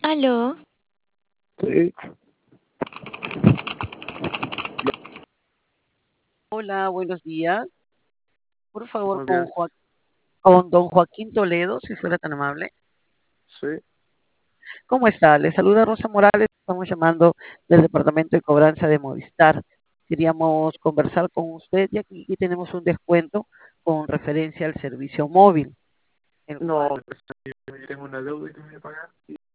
Aló, Sí, Hola, buenos días. Por favor, buenos días. con don Joaquín Toledo, si fuera tan amable. Sí, ¿Cómo está? Le saluda Rosa Morales. Estamos llamando del Departamento de Cobranza de Movistar. Queríamos conversar con usted, ya que aquí tenemos un descuento con referencia al servicio móvil, el no, cual yo tengo una deuda que me voy a pagar.